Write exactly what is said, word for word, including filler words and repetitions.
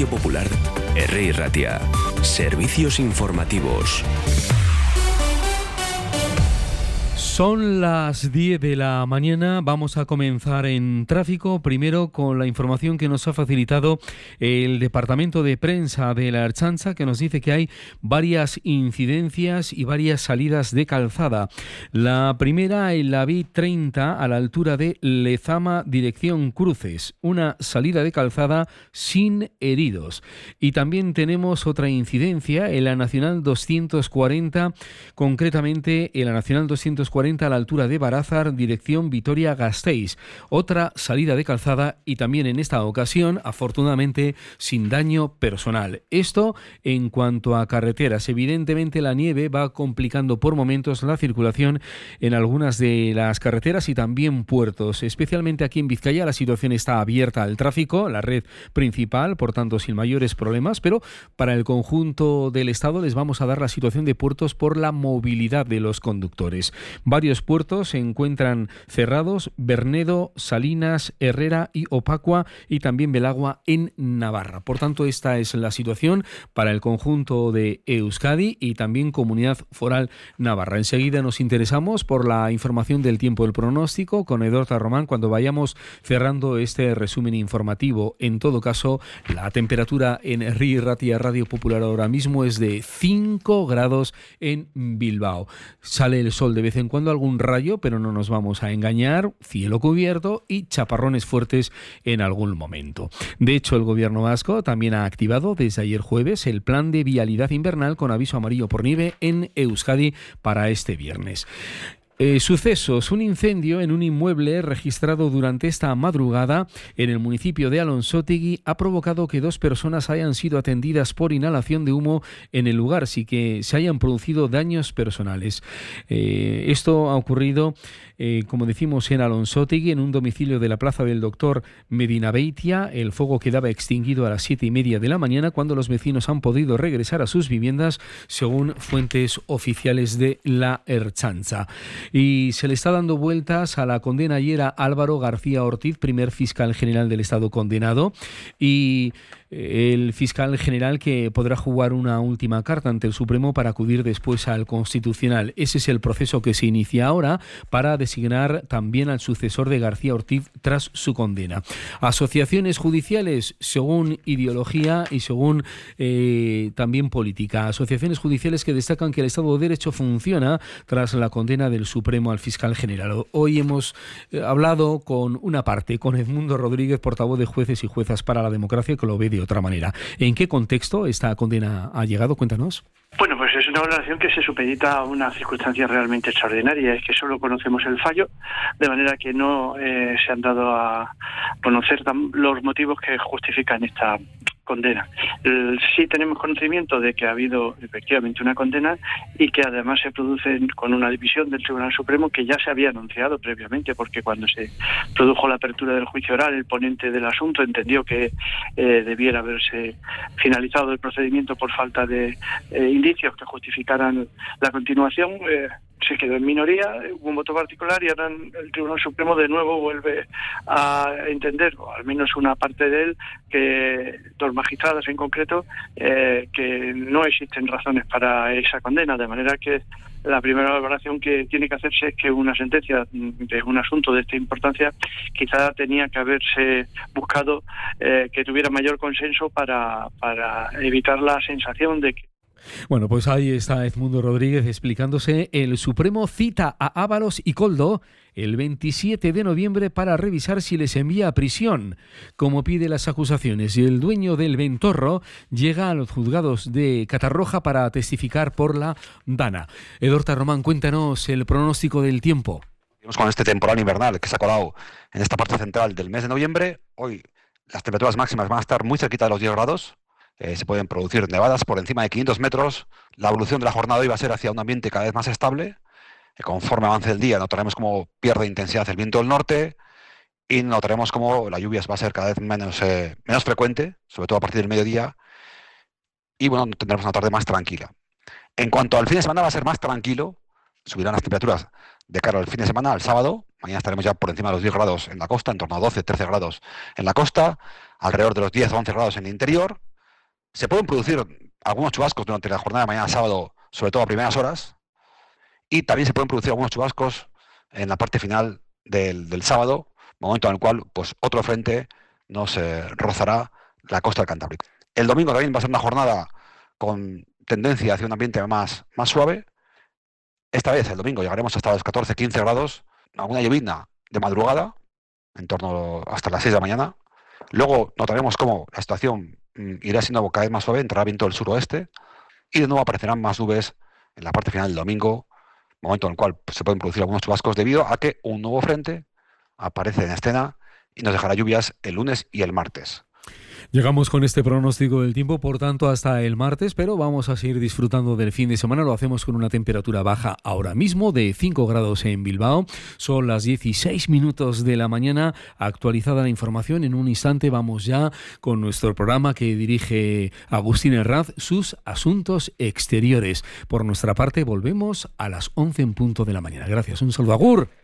Radio Popular, R I Ratia. Servicios informativos. Son las diez de la mañana, vamos a comenzar en tráfico, primero con la información que nos ha facilitado el Departamento de Prensa de la Ertzaintza, que nos dice que hay varias incidencias y varias salidas de calzada. La primera en la B treinta a la altura de Lezama, dirección Cruces, una salida de calzada sin heridos. Y también tenemos otra incidencia en la Nacional doscientos cuarenta, concretamente en la Nacional doscientos cuarenta a la altura de Barázar, dirección Vitoria-Gasteiz. Otra salida de calzada y también en esta ocasión, afortunadamente, sin daño personal. Esto en cuanto a carreteras. Evidentemente la nieve va complicando por momentos la circulación en algunas de las carreteras y también puertos. Especialmente aquí en Vizcaya la situación está abierta al tráfico, la red principal, por tanto sin mayores problemas, pero para el conjunto del Estado les vamos a dar la situación de puertos por la movilidad de los conductores. Varios puertos se encuentran cerrados: Bernedo, Salinas, Herrera y Opacua, y también Belagua en Navarra. Por tanto, esta es la situación para el conjunto de Euskadi y también Comunidad Foral Navarra. Enseguida nos interesamos por la información del tiempo del pronóstico con Edorta Román cuando vayamos cerrando este resumen informativo. En todo caso, la temperatura en R I Ratia Radio Popular ahora mismo es de cinco grados en Bilbao. Sale el sol de vez en cuando, algún rayo, pero no nos vamos a engañar, cielo cubierto y chaparrones fuertes en algún momento. De hecho, el gobierno vasco también ha activado desde ayer jueves el plan de vialidad invernal con aviso amarillo por nieve en Euskadi para este viernes. Eh, sucesos. Un incendio en un inmueble registrado durante esta madrugada en el municipio de Alonsotegi ha provocado que dos personas hayan sido atendidas por inhalación de humo en el lugar, sí que se hayan producido daños personales. Eh, esto ha ocurrido, eh, como decimos, en Alonsotegi, en un domicilio de la plaza del Doctor Medinabeitia. El fuego quedaba extinguido a las siete y media de la mañana cuando los vecinos han podido regresar a sus viviendas, según fuentes oficiales de la Ertzaintza. Y se le está dando vueltas a la condena ayer a Álvaro García Ortiz, primer fiscal general del Estado condenado, y el fiscal general que podrá jugar una última carta ante el Supremo para acudir después al Constitucional. Ese es el proceso que se inicia ahora para designar también al sucesor de García Ortiz tras su condena. Asociaciones judiciales según ideología y según eh, también política. Asociaciones judiciales que destacan que el Estado de Derecho funciona tras la condena del Supremo al fiscal general. Hoy hemos eh, hablado con una parte, con Edmundo Rodríguez, portavoz de Jueces y Juezas para la Democracia, que lo ve de otra manera. ¿En qué contexto esta condena ha llegado? Cuéntanos. Bueno, pues es una valoración que se supedita a una circunstancia realmente extraordinaria, es que solo conocemos el fallo, de manera que no eh, se han dado a conocer los motivos que justifican esta condena. El, sí tenemos conocimiento de que ha habido efectivamente una condena y que además se produce con una división del Tribunal Supremo que ya se había anunciado previamente, porque cuando se produjo la apertura del juicio oral, el ponente del asunto entendió que eh, debiera haberse finalizado el procedimiento por falta de eh, indicios que justificaran la continuación. Eh, se quedó en minoría, hubo un voto particular y ahora el Tribunal Supremo de nuevo vuelve a entender, o al menos una parte de él, que dos magistradas en concreto, eh, que no existen razones para esa condena, de manera que la primera valoración que tiene que hacerse es que una sentencia de un asunto de esta importancia quizá tenía que haberse buscado eh, que tuviera mayor consenso para, para evitar la sensación de que Bueno, pues ahí está Edmundo Rodríguez explicándose. El Supremo cita a Ábalos y Koldo el veintisiete de noviembre para revisar si les envía a prisión, como pide las acusaciones. Y el dueño del Ventorro llega a los juzgados de Catarroja para testificar por la Dana. Edorta Román, cuéntanos el pronóstico del tiempo. Seguimos con este temporal invernal que se ha colado en esta parte central del mes de noviembre. Hoy las temperaturas máximas van a estar muy cerquita de los diez grados. Eh, se pueden producir nevadas por encima de quinientos metros. La evolución de la jornada de hoy va a ser hacia un ambiente cada vez más estable. Eh, conforme avance el día, notaremos cómo pierde intensidad el viento del norte y notaremos cómo la lluvia va a ser cada vez menos, eh, menos frecuente, sobre todo a partir del mediodía. Y bueno, tendremos una tarde más tranquila. En cuanto al fin de semana, va a ser más tranquilo. Subirán las temperaturas de cara al fin de semana, al sábado. Mañana estaremos ya por encima de los diez grados en la costa, en torno a doce, trece grados en la costa, alrededor de los diez o once grados en el interior. Se pueden producir algunos chubascos durante la jornada de mañana sábado, sobre todo a primeras horas, y también se pueden producir algunos chubascos en la parte final del, del sábado, momento en el cual pues, otro frente nos eh, rozará la costa del Cantábrico. El domingo también va a ser una jornada con tendencia hacia un ambiente más, más suave. Esta vez, el domingo, llegaremos hasta los catorce a quince grados, alguna llovizna de madrugada, en torno hasta las seis de la mañana. Luego notaremos cómo la situación mm, irá siendo cada vez más suave, entrará viento del suroeste, y de nuevo aparecerán más nubes en la parte final del domingo, momento en el cual pues, se pueden producir algunos chubascos debido a que un nuevo frente aparece en escena y nos dejará lluvias el lunes y el martes. Llegamos con este pronóstico del tiempo, por tanto, hasta el martes, pero vamos a seguir disfrutando del fin de semana. Lo hacemos con una temperatura baja ahora mismo de cinco grados en Bilbao. Son las dieciséis minutos de la mañana. Actualizada la información, en un instante vamos ya con nuestro programa que dirige Agustín Herraz, sus asuntos exteriores. Por nuestra parte, volvemos a las once en punto de la mañana. Gracias, un saludo, agur.